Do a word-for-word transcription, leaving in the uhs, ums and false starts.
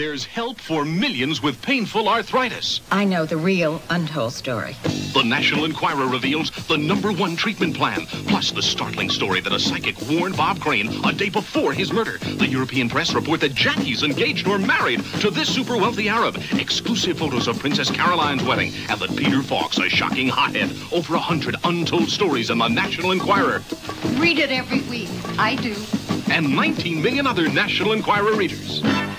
There's help for millions with painful arthritis. I know the real untold story. The National Enquirer reveals the number one treatment plan, plus the startling story that a psychic warned Bob Crane a day before his murder. The European press report that Jackie's engaged or married to this super wealthy Arab. Exclusive photos of Princess Caroline's wedding, and that Peter Falk's a shocking hothead. Over a hundred untold stories in the National Enquirer. Read it every week. I do. And nineteen million other National Enquirer readers.